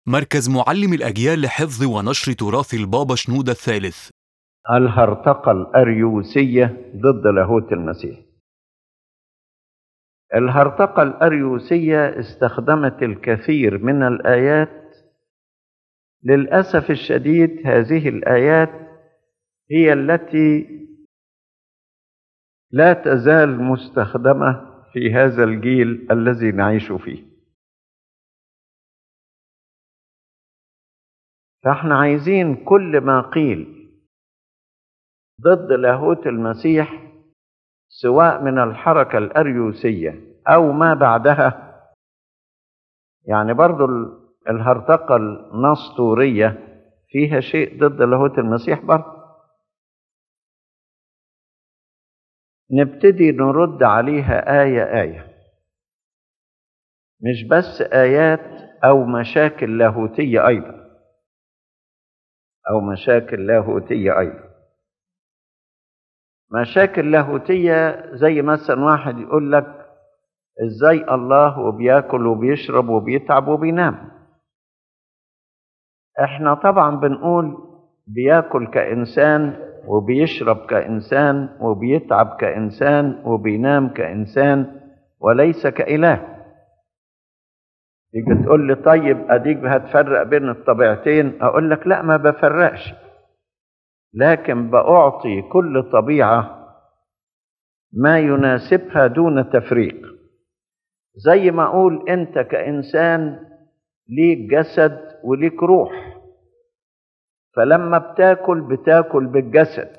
مركز معلم الأجيال لحفظ ونشر تراث البابا شنودة الثالث. الهرطقة الأريوسية ضد لاهوت المسيح. الهرطقة الأريوسية استخدمت الكثير من الآيات. للأسف الشديد هذه الآيات هي التي لا تزال مستخدمة في هذا الجيل الذي نعيش فيه. فاحنا عايزين كل ما قيل ضد لاهوت المسيح سواء من الحركة الأريوسية أو ما بعدها، يعني برضو الهرطقة النسطورية فيها شيء ضد لاهوت المسيح برضو، نبتدي نرد عليها آية آية، مش بس آيات أو مشاكل لاهوتية أيضا، مشاكل لاهوتية زي مثلا واحد يقول لك ازاي الله وبياكل وبيشرب وبيتعب وبينام. احنا طبعا بنقول بياكل كإنسان وبيشرب كإنسان وبيتعب كإنسان وبينام كإنسان وليس كإله. تيجي تقول لي طيب اديك هتفرق بين الطبيعتين، اقول لك لا، ما بفرقش، لكن بأعطي كل طبيعة ما يناسبها دون تفريق. زي ما أقول أنت كإنسان ليك جسد وليك روح، فلما بتاكل بالجسد،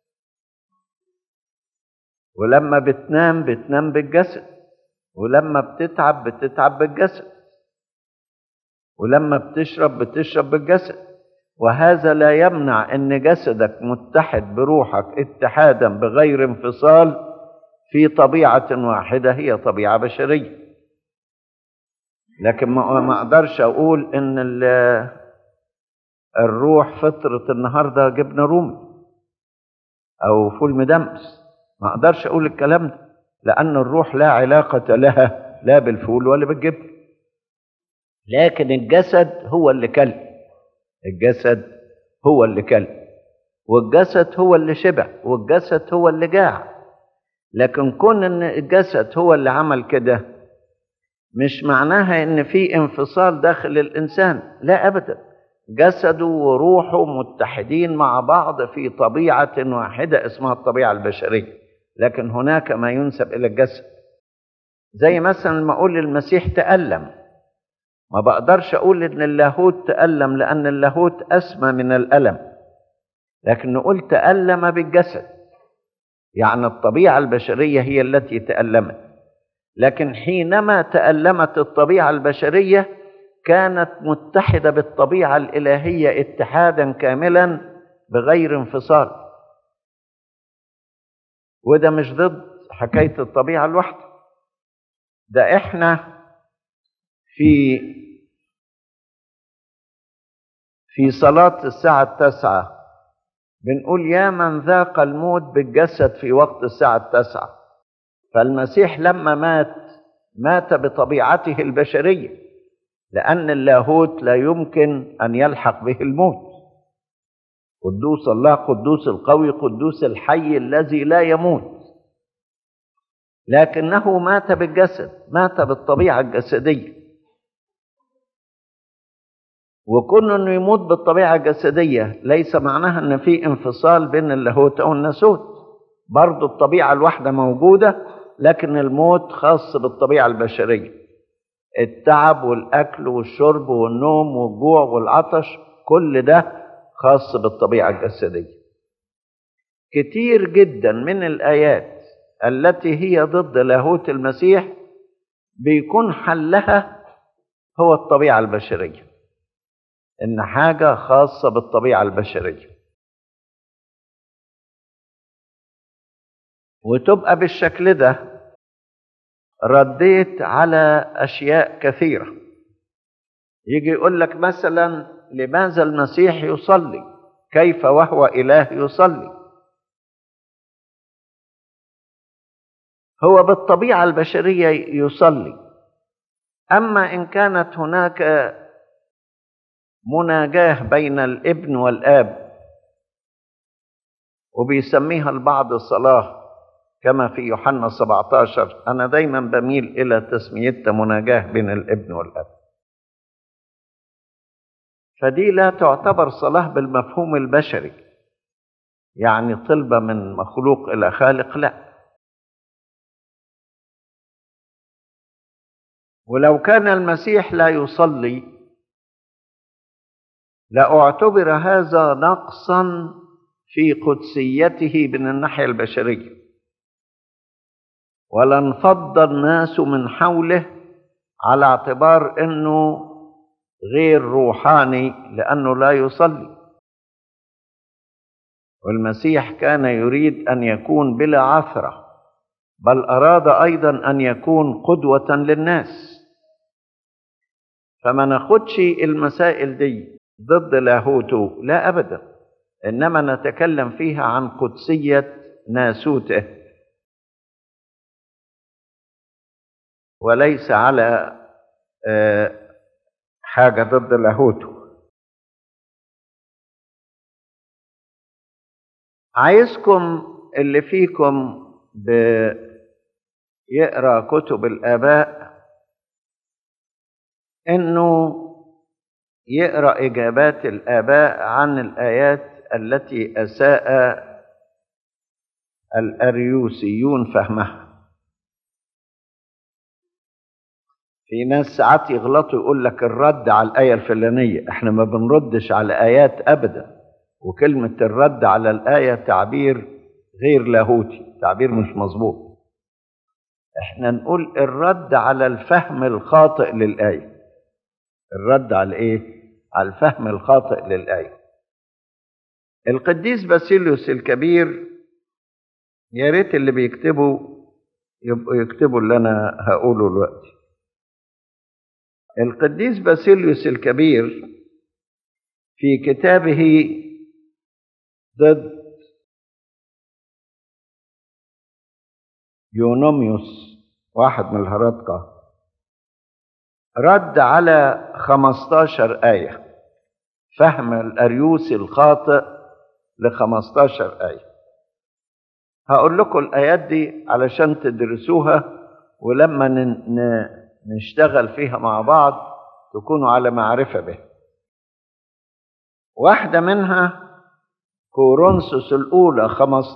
ولما بتنام بالجسد، ولما بتتعب بالجسد، ولما بتشرب بالجسد. وهذا لا يمنع أن جسدك متحد بروحك اتحادا بغير انفصال في طبيعة واحدة هي طبيعة بشرية. لكن ما أقدرش أقول إن الروح فطرة النهاردة جبنة رومي أو فول مدمس، ما أقدرش أقول الكلام ده، لأن الروح لا علاقة لها لا بالفول ولا بالجبن. لكن الجسد هو اللي كل، والجسد هو اللي شبع، والجسد هو اللي جاع. لكن كون ان الجسد هو اللي عمل كده مش معناها ان في انفصال داخل الانسان، لا ابدا. جسده وروحه متحدين مع بعض في طبيعة واحدة اسمها الطبيعة البشرية، لكن هناك ما ينسب الى الجسد. زي مثلا ما اقول المسيح تألم، ما بقدرش اقول ان اللاهوت تألم لان اللاهوت اسمى من الألم، لكن نقول تألم بالجسد، يعني الطبيعة البشرية هي التي تألمت. لكن حينما تألمت الطبيعة البشرية كانت متحدة بالطبيعة الإلهية اتحادا كاملا بغير انفصال. وده مش ضد حكاية الطبيعة الواحدة، ده احنا في صلاة الساعة 9 بنقول يا من ذاق الموت بالجسد في وقت الساعة 9. فالمسيح لما مات بطبيعته البشرية، لأن اللاهوت لا يمكن أن يلحق به الموت. قدوس الله، قدوس القوي، قدوس الحي الذي لا يموت، لكنه مات بالجسد، مات بالطبيعة الجسدية. وكون أنه يموت بالطبيعة الجسدية ليس معناها أن في انفصال بين اللاهوت أو الناسوت، برضو الطبيعة الواحدة موجودة، لكن الموت خاص بالطبيعة البشرية. التعب والأكل والشرب والنوم والجوع والعطش كل ده خاص بالطبيعة الجسدية. كتير جدا من الآيات التي هي ضد لاهوت المسيح بيكون حلها هو الطبيعة البشرية، إن حاجة خاصة بالطبيعة البشرية، وتبقى بالشكل ده رديت على أشياء كثيرة. يجي يقول لك مثلا لماذا المسيح يصلي؟ كيف وهو إله يصلي؟ هو بالطبيعة البشرية يصلي، أما إن كانت هناك مناجاة بين الابن والآب، وبيسميها البعض صلاة كما في يوحنا 17. أنا دايما بميل إلى تسميتها مناجاة بين الابن والآب. فدي لا تعتبر صلاة بالمفهوم البشري، يعني طلبة من مخلوق إلى خالق، لا. ولو كان المسيح لا يصلي لاعتبر هذا نقصا في قدسيته من الناحية البشرية، ولانفض الناس من حوله على اعتبار أنه غير روحاني لأنه لا يصلي. والمسيح كان يريد أن يكون بلا عثرة، بل أراد أيضا أن يكون قدوة للناس. فما ناخدش المسائل دي ضد لاهوته، لا أبدا، إنما نتكلم فيها عن قدسية ناسوته، وليس على حاجة ضد لاهوته. عايزكم اللي فيكم بيقرأ كتب الآباء إنه يقرأ إجابات الآباء عن الآيات التي أساء الأريوسيون فهمها. في ناس ساعات يغلطوا يقول لك الرد على الآية الفلانية، احنا ما بنردش على آيات أبدا، وكلمة الرد على الآية تعبير غير لاهوتي، تعبير مش مظبوط. احنا نقول الرد على الفهم الخاطئ للآية. الرد على ايه؟ على الفهم الخاطئ للآية. القديس باسيليوس الكبير، يا ريت اللي بيكتبوا يبقوا يكتبوا اللي انا هقوله دلوقتي. القديس باسيليوس الكبير في كتابه ضد يونوميوس، واحد من الهرطقة، رد على 15 آية، فهم الأريوسي الخاطئ ل15 آية. هقول لكم الآيات دي علشان تدرسوها، ولما نشتغل فيها مع بعض تكونوا على معرفة بها. واحدة منها كورنثوس الأولى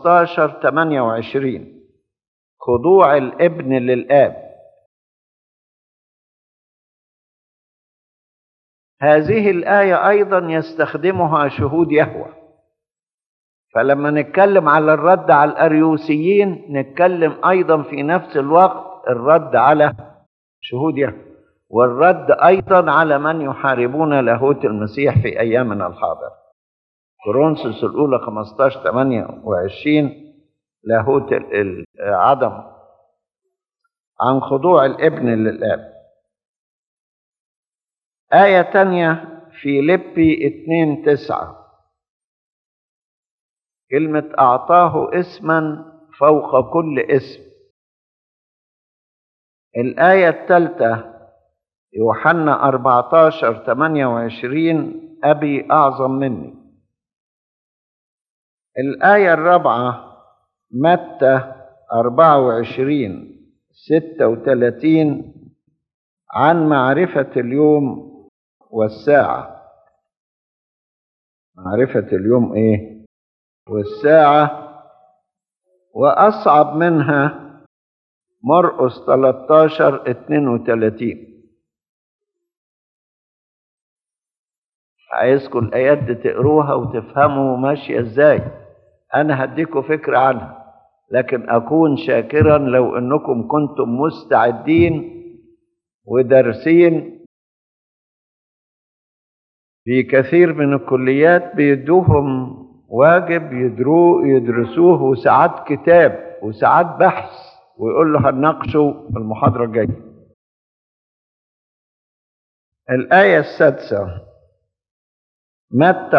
15:28، خضوع الابن للآب. هذه الآية أيضا يستخدمها شهود يهوه. فلما نتكلم على الرد على الأريوسيين نتكلم أيضا في نفس الوقت الرد على شهود يهوه، والرد أيضا على من يحاربون لاهوت المسيح في أيامنا الحاضرة. كورنثوس الأولى 15:28 لاهوت عدم عن خضوع الابن للآب. آية تانية فيليبي 2:9، كلمة أعطاه اسما فوق كل اسم. الآية الثالثة يوحنا 14:28، أبي أعظم مني. الآية الرابعة متى 24:36، عن معرفة اليوم والساعة. معرفة اليوم إيه؟ والساعة. وأصعب منها مرقس 13:32. عايزكم الآيات دي تقروها وتفهموا ماشية إزاي. أنا هديكم فكرة عنها، لكن أكون شاكرا لو أنكم كنتم مستعدين ودارسين. في كثير من الكليات بيدوهم واجب يدرسوه، وساعات كتاب وساعات بحث، ويقول له هنناقشه في المحاضرة الجاية. الآية السادسة متى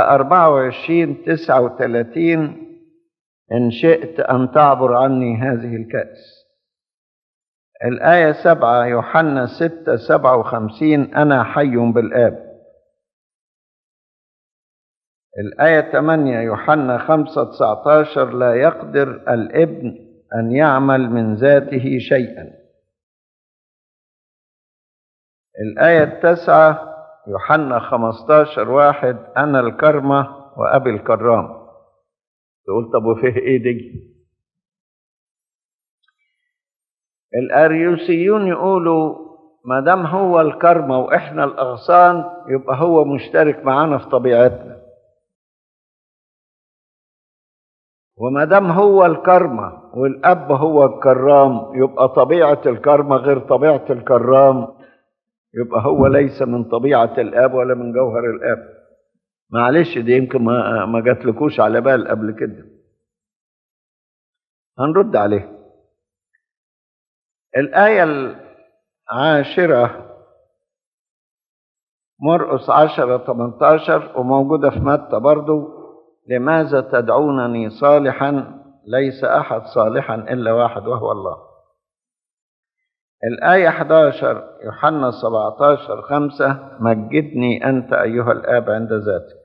24:39، إن شئت أن تعبر عني هذه الكأس. الآية 7 يوحنا 6:57، أنا حي بالآب. الآية 8 يوحنا 5:19 لا يقدر الابن أن يعمل من ذاته شيئا. الآية 9 يوحنا 15:1 أنا الكرمة وأبي الكرام. تقول طب وفيه إيه دي؟ الأريوسيون يقولوا ما دام هو الكرمة وإحنا الأغصان يبقى هو مشترك معانا في طبيعتنا، وما دام هو الكرمة والأب هو الكرام يبقى طبيعة الكرمة غير طبيعة الكرام، يبقى هو ليس من طبيعة الآب ولا من جوهر الآب. معلش دي يمكن ما جاتلكوش على بال قبل كده، هنرد عليه. الآية 10 مرقس 10:18 وموجودة في متى برضو، لماذا تدعونني صالحا؟ ليس أحد صالحا إلا واحد وهو الله. الآية 11 يوحنا 17:5 مجدني أنت أيها الآب عند ذاتك.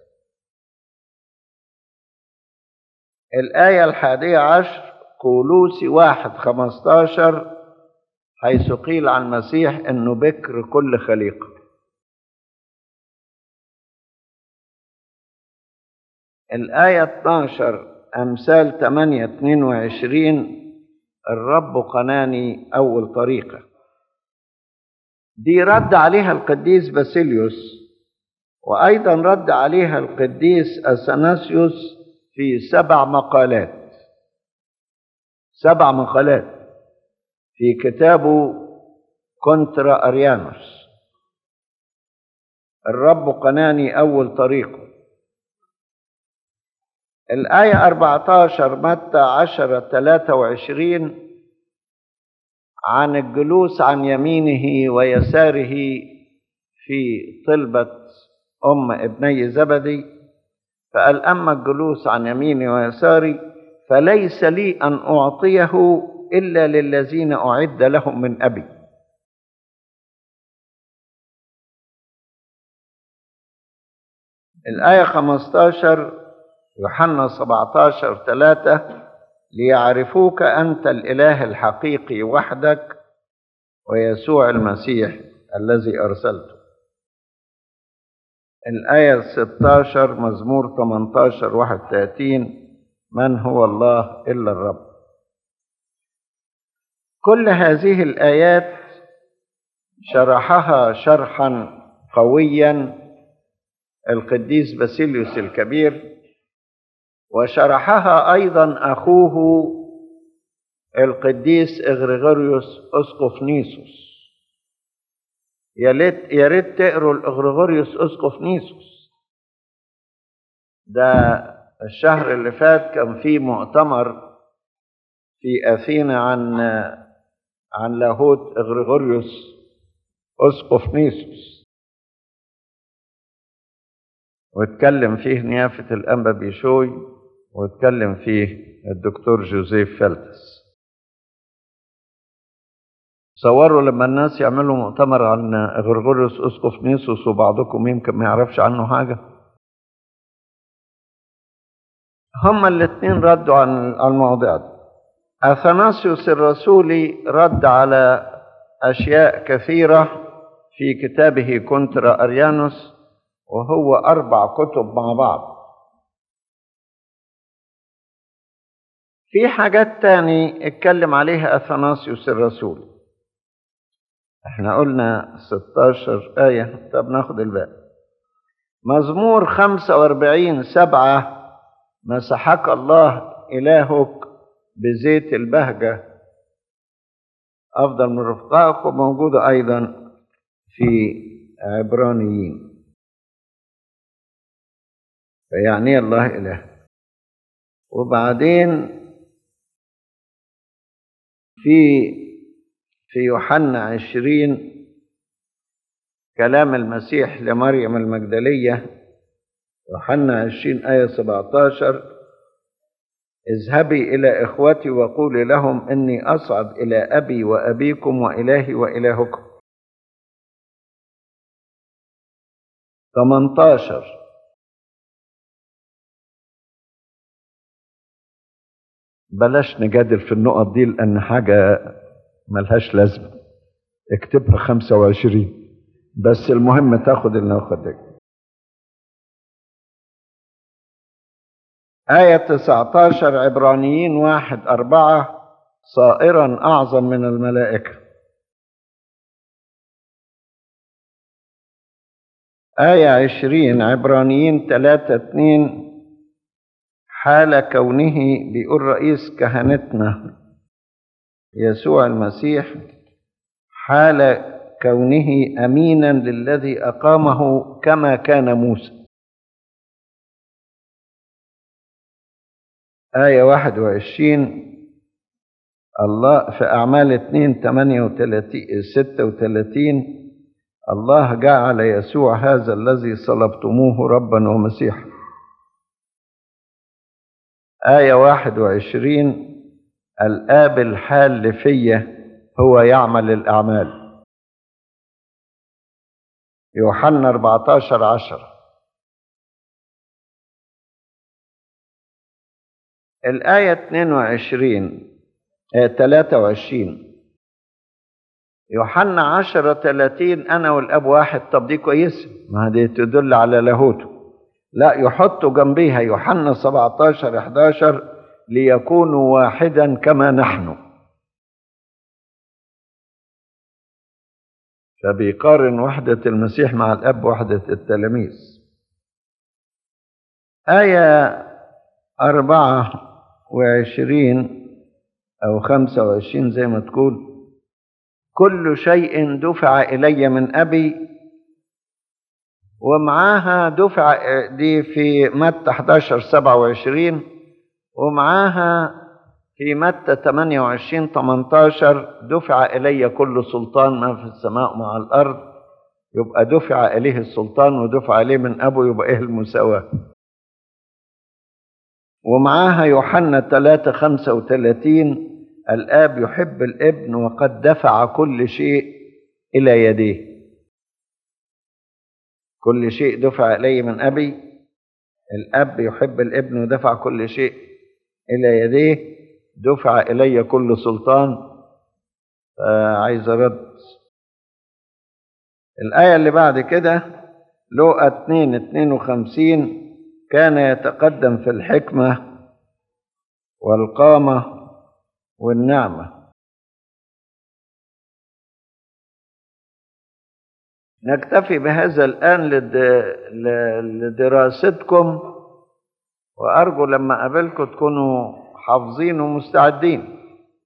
الآية 11 كولوسي 1:15 حيث قيل عن المسيح أنه بكر كل خليقة. الآية 12 أمثال 8:22 الرب قناني أول طريقة. دي رد عليها القديس باسيليوس، وأيضا رد عليها القديس أثناسيوس في 7 مقالات. 7 مقالات في كتابه كونترا أريانوس. الرب قناني أول طريقه. الآية 14 متى 10:23 عن الجلوس عن يمينه ويساره في طلبة ابني زبدي، فقال أما الجلوس عن يميني ويساري فليس لي أن أعطيه إلا للذين أعد لهم من أبي. الآية 15 يوحنا 17:3 ليعرفوك أنت الإله الحقيقي وحدك ويسوع المسيح الذي أرسلته. الآية 16 مزمور 18:31 من هو الله إلا الرب. كل هذه الآيات شرحها شرحا قويا القديس باسيليوس الكبير، وشرحها أيضا أخوه القديس إغريغوريوس أسقف نيسوس. يا ريت تقروا الإغريغوريوس أسقف نيسوس ده. الشهر اللي فات كان في مؤتمر في أثينا عن لاهوت إغريغوريوس أسقف نيسوس، واتكلم فيه نيافة الأنبا بيشوي، واتكلم فيه الدكتور جوزيف فلتس. صوروا لما الناس يعملوا مؤتمر عن غرغوريوس أسقف نيسوس وبعضكم يمكن ما يعرفش عنه حاجة. هما الاثنين ردوا عن المواضيع دي. أثناسيوس الرسولي رد على أشياء كثيرة في كتابه كونترا أريانوس، وهو 4 كتب مع بعض. في حاجات تاني اتكلم عليها أثناسيوس الرسولي. احنا قلنا 16 آية، طب ناخد الباقي. مزمور 45:7 مسحك الله إلهك بزيت البهجة أفضل من رفقائك، وموجودة أيضا في عبرانيين. فيعني الله إله. وبعدين في يوحنا 20 كلام المسيح لمريم المجدلية، يوحنا 20 آية 17 اذهبي إلى إخوتي وقولي لهم إني أصعد إلى أبي وأبيكم وإلهي وإلهكم. 18 بلاش نجادل في النقط دي لأن حاجة ملهاش لازمة. اكتبها 25 بس المهم تاخد النوخة. آية 19 عبرانيين 1:4 صائرا أعظم من الملائكة. آية 20 عبرانيين 3:2 حال كونه، بيقول رئيس كهنتنا يسوع المسيح، حال كونه أمينا للذي أقامه كما كان موسى. آية 21 الله في أعمال 2:36 الله جعل يسوع هذا الذي صلبتموه ربا ومسيحا. آية 21 الآب الحال فيه هو يعمل الأعمال. يوحنا 14:10. الآية 23 يوحنا 10:30 أنا والأب واحد. طب دي كويسة، ما دي تدل على لاهوته. لا، يحطوا جنبيها يوحنا 17:11 ليكونوا واحدا كما نحن. فبيقارن وحدة المسيح مع الأب وحدة التلاميذ. آية 24 أو 25 زي ما تقول كل شيء دفع إلي من أبي، ومعاها دفع دي في متى 11:27 ومعاها في متى 28:18 دفع إلي كل سلطان ما في السماء ومع الأرض. يبقى دفع إليه السلطان ودفع إليه من أبو، يبقى إيه المساواة. ومعاها يوحنا 3:35 الآب يحب الابن وقد دفع كل شيء إلى يديه. كل شيء دفع إليه من أبي، الأب يحب الابن ودفع كل شيء إلى يديه، دفع إلي كل سلطان. عايز أرد. الآية اللي بعد كده لوقا 2:52 كان يتقدم في الحكمة والقامة والنعمة. نكتفي بهذا الآن لدراستكم، وأرجو لما أقابلكم تكونوا حافظين ومستعدين.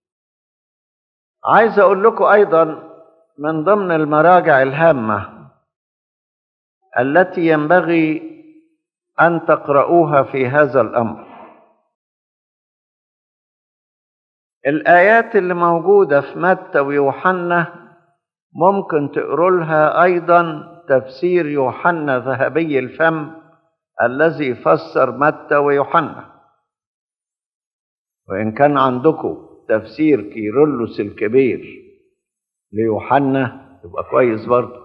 عايز أقول لكم أيضا من ضمن المراجع الهامة التي ينبغي أن تقرؤوها في هذا الأمر الآيات اللي موجودة في متى ويوحنا. ممكن تقروا لها أيضا تفسير يوحنا ذهبي الفم الذي فسر متى ويوحنا. وإن كان عندكم تفسير كيرلس الكبير ليوحنا يبقى كويس برضه.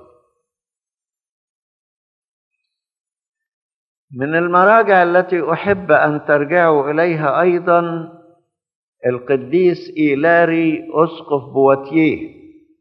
من المراجع التي أحب أن ترجعوا إليها أيضا القديس إيلاري أسقف بواتيه.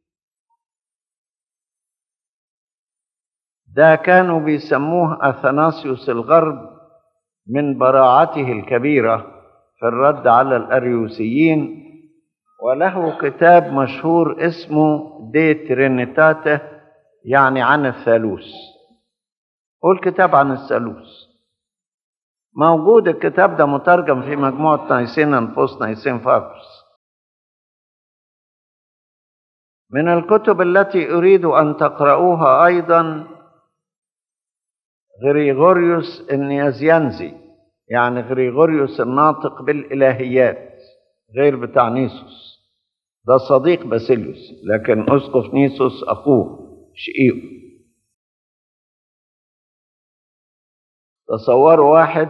ده كانوا بيسموه أثناسيوس الغرب من براعته الكبيرة في الرد على الأريوسيين، وله كتاب مشهور اسمه دي ترينيتاته، يعني عن الثالوث. هو الكتاب عن الثالوث موجود. الكتاب ده مترجم في مجموعة نايسين أنفس نايسين فاكس. من الكتب التي أريد أن تقرؤوها أيضا غريغوريوس النيازيانزي، يعني غريغوريوس الناطق بالإلهيات، غير بتاع نيسوس. ده صديق باسيليوس، لكن أسقف نيسوس أخوه شقيقه. تصوروا واحد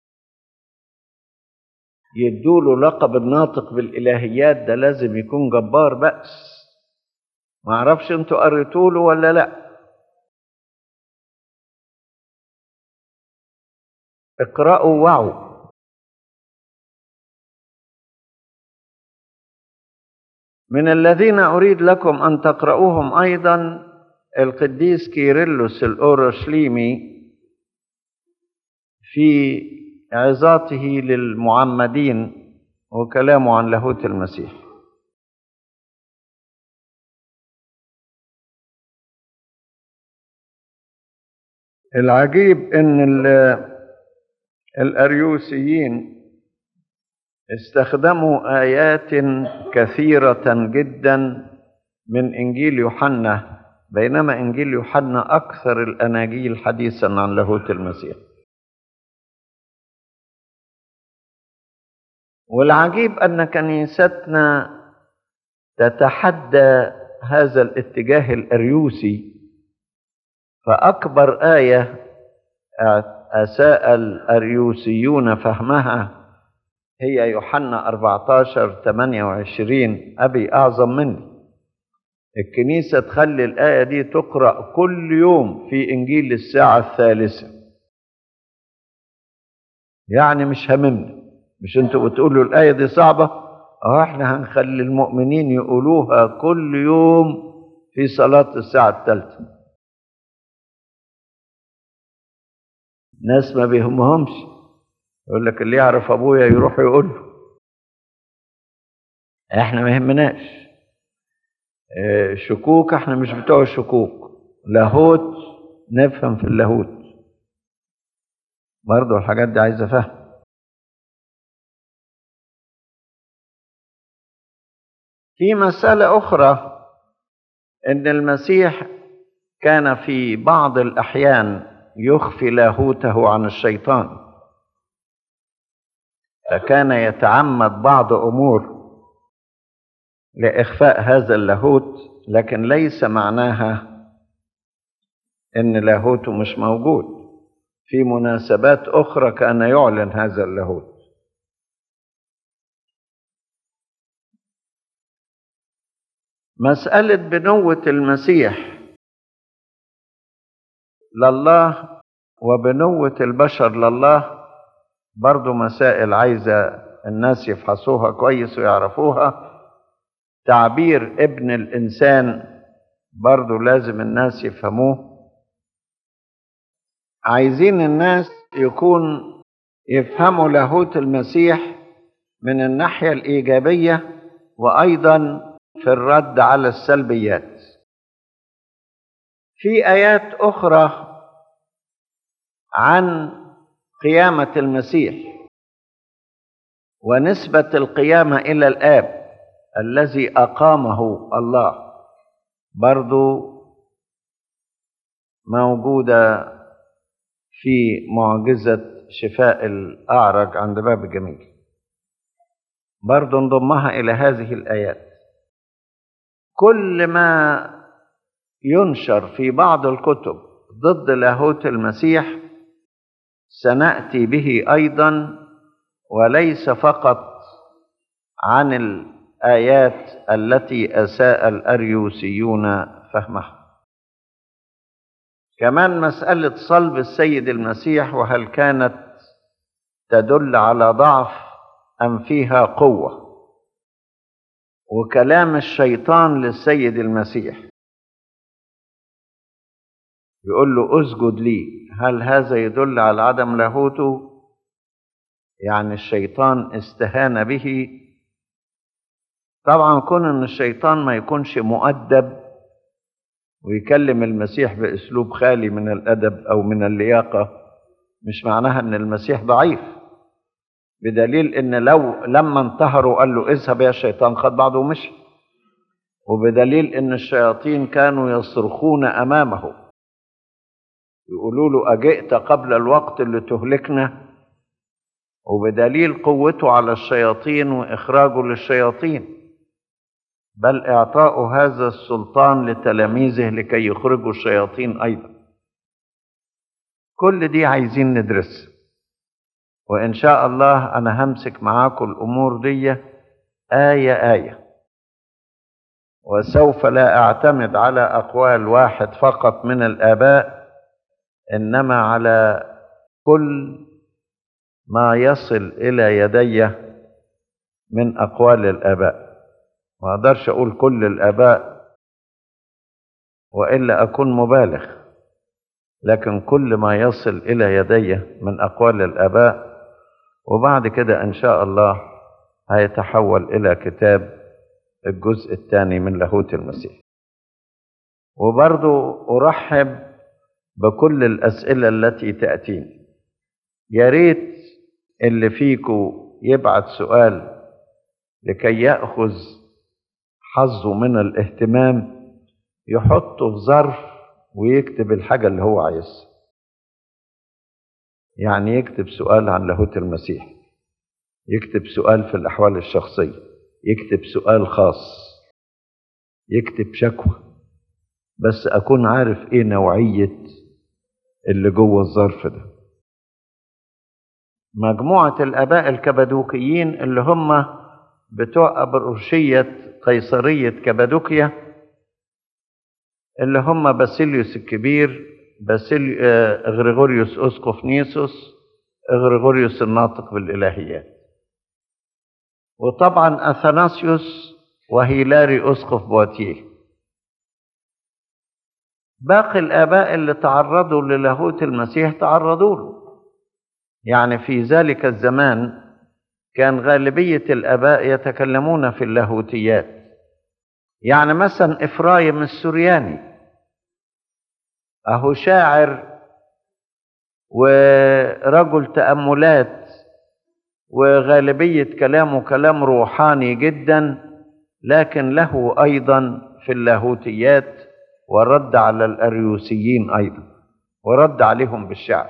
يدوله لقب الناطق بالإلهيات، ده لازم يكون جبار بأس. ما اعرفش انتوا قريتوله ولا لا. اقرأوا وعوا. من الذين أريد لكم أن تقرؤوهم أيضا القديس كيرلس الأورشليمي في عظاته للمعمدين وكلامه عن لاهوت المسيح. العجيب ان الأريوسيين استخدموا آيات كثيرة جدا من إنجيل يوحنا، بينما إنجيل يوحنا أكثر الأناجيل حديثا عن لاهوت المسيح. والعجيب أن كنيستنا تتحدى هذا الاتجاه الأريوسي، فأكبر آية أساء الأريوسيون فهمها هي يوحنا 14:28 أبي أعظم مني. الكنيسة تخلي الآية دي تقرأ كل يوم في إنجيل الساعة 3. يعني مش هممنا، مش انتوا بتقولوا الآية دي صعبة، احنا هنخلي المؤمنين يقولوها كل يوم في صلاة الساعة 3. ناس ما بيهمهمش، يقول لك اللي يعرف ابويا يروح يقول له. احنا ما يهمناش شكوك، احنا مش بتوع الشكوك. لاهوت نفهم في اللاهوت برضه، الحاجات دي عايزه فهم. في مسألة أخرى، إن المسيح كان في بعض الأحيان يخفي لاهوته عن الشيطان، فكان يتعمد بعض أمور لإخفاء هذا اللاهوت، لكن ليس معناها إن لاهوته مش موجود. في مناسبات أخرى كان يعلن هذا اللاهوت. مسألة بنوة المسيح لله وبنوة البشر لله برضو مسائل عايزة الناس يفحصوها كويس ويعرفوها. تعبير ابن الإنسان برضو لازم الناس يفهموه. عايزين الناس يفهموا لاهوت المسيح من الناحية الإيجابية، وأيضا في الرد على السلبيات. في آيات أخرى عن قيامة المسيح ونسبة القيامة إلى الآب الذي أقامه الله، برضو موجودة في معجزة شفاء الأعرج عند باب الجميل، برضو نضمها إلى هذه الآيات. كل ما ينشر في بعض الكتب ضد لاهوت المسيح سنأتي به أيضا، وليس فقط عن الآيات التي أساء الأريوسيون فهمها. كمان مسألة صلب السيد المسيح، وهل كانت تدل على ضعف أم فيها قوة، وكلام الشيطان للسيد المسيح يقول له اسجد لي، هل هذا يدل على عدم لاهوته؟ يعني الشيطان استهان به. طبعا كون ان الشيطان ما يكونش مؤدب ويكلم المسيح باسلوب خالي من الادب او من اللياقه مش معناها ان المسيح ضعيف، بدليل ان لما انتهروا قال له اذهب يا شيطان، خد بعضه ومشي. وبدليل ان الشياطين كانوا يصرخون امامه يقولوا له اجئت قبل الوقت اللي تهلكنا، وبدليل قوته على الشياطين واخراجه للشياطين، بل اعطاء هذا السلطان لتلاميذه لكي يخرجوا الشياطين ايضا. كل دي عايزين ندرس، وان شاء الله انا همسك معاكم الامور دي آية آية، وسوف لا اعتمد على اقوال واحد فقط من الآباء، انما على كل ما يصل الى يدي من اقوال الآباء. ما أقدرش أقول كل الآباء وإلا أكون مبالغ، لكن كل ما يصل إلى يدي من أقوال الآباء، وبعد كده إن شاء الله هيتحول إلى كتاب الجزء الثاني من لاهوت المسيح. وبرضو أرحب بكل الأسئلة التي تأتيني. يا ريت اللي فيكم يبعت سؤال لكي يأخذ حظه من الاهتمام، يحطه في ظرف ويكتب الحاجة اللي هو عايزها. يعني يكتب سؤال عن لاهوت المسيح، يكتب سؤال في الأحوال الشخصية، يكتب سؤال خاص، يكتب شكوى، بس أكون عارف إيه نوعية اللي جوه الظرف ده. مجموعة الآباء الكبادوكيين اللي هم بتوع أبروشية قيصرية كبادوكيا، اللي هم باسيليوس الكبير، غريغوريوس أسقف نيسوس، غريغوريوس الناطق بالإلهيات، وطبعا أثناسيوس وهيلاري أسقف بواتيه. باقي الآباء اللي تعرضوا للاهوت المسيح تعرضوا له. يعني في ذلك الزمان كان غالبية الآباء يتكلمون في اللاهوتيات. يعني مثلا إفرايم السورياني أهو شاعر ورجل تأملات، وغالبية كلامه كلام روحاني جدا، لكن له أيضا في اللاهوتيات، ورد على الأريوسيين أيضا، ورد عليهم بالشعر.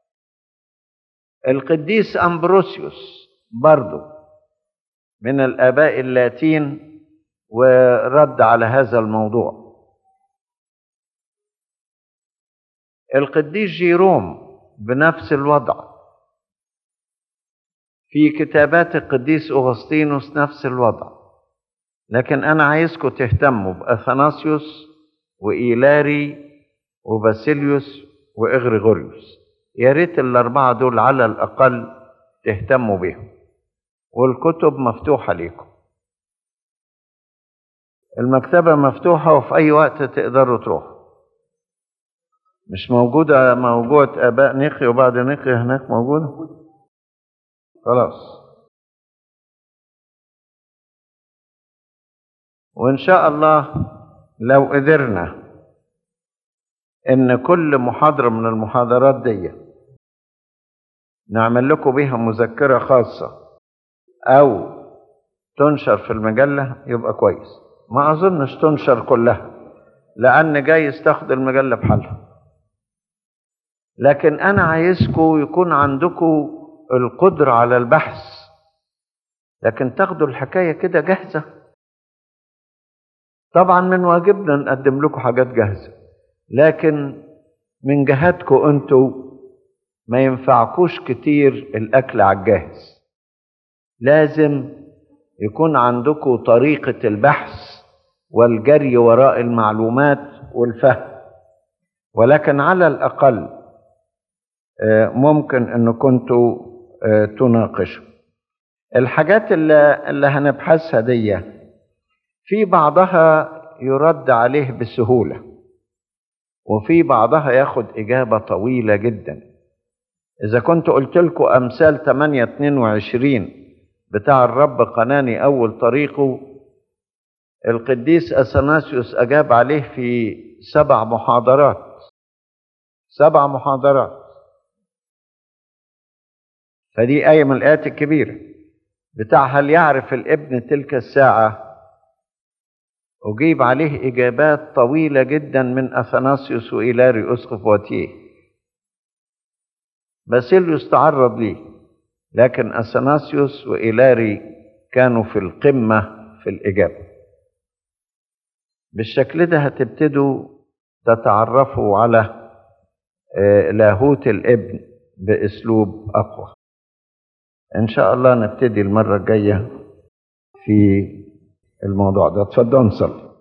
القديس أمبروسيوس برضو من الآباء اللاتين، ورد على هذا الموضوع. القديس جيروم بنفس الوضع. في كتابات القديس أغسطينوس نفس الوضع. لكن أنا عايزكم تهتموا بأثناسيوس وإيلاري وباسيليوس وإغريغوريوس. يا ريت الأربعة دول على الأقل تهتموا بهم، والكتب مفتوحة ليكم. المكتبة مفتوحة وفي أي وقت تقدروا تروحوا. مش موجودة موجودة آباء نقي وبعد نقي هناك موجودة؟ خلاص. وإن شاء الله لو قدرنا إن كل محاضرة من المحاضرات دي نعمل لكم بيها مذكرة خاصة أو تنشر في المجلة يبقى كويس. ما أظنش تنشر كلها، لأن جايز تاخد المجلة بحالها. لكن أنا عايزكم يكون عندكم القدرة على البحث، لكن تاخدوا الحكاية كده جاهزة. طبعا من واجبنا نقدم لكم حاجات جاهزة، لكن من جهتكم أنتوا ما ينفعكوش كتير الأكل على الجاهز. لازم يكون عندكم طريقة البحث والجري وراء المعلومات والفهم، ولكن على الأقل ممكن أن كنتوا تناقشوا الحاجات اللي هنبحثها دي. في بعضها يرد عليه بسهولة، وفي بعضها ياخد إجابة طويلة جدا. إذا كنت قلت لكم أمثال 8:22 بتاع الرب قناني أول طريقه، القديس أثناسيوس أجاب عليه في 7 محاضرات. 7 محاضرات. فدي آية من الآيات الكبيرة. بتاع هل يعرف الابن تلك الساعة، أجيب عليه إجابات طويلة جدا من أثناسيوس وإيلاري أسقف بواتيه. باسيليوس تعرض ليه، لكن أثناسيوس وإيلاري كانوا في القمة في الإجابة. بالشكل ده هتبتدوا تتعرفوا على لاهوت الابن بأسلوب أقوى. إن شاء الله نبتدي المرة الجاية في الموضوع ده. اتفضلوا نصلي.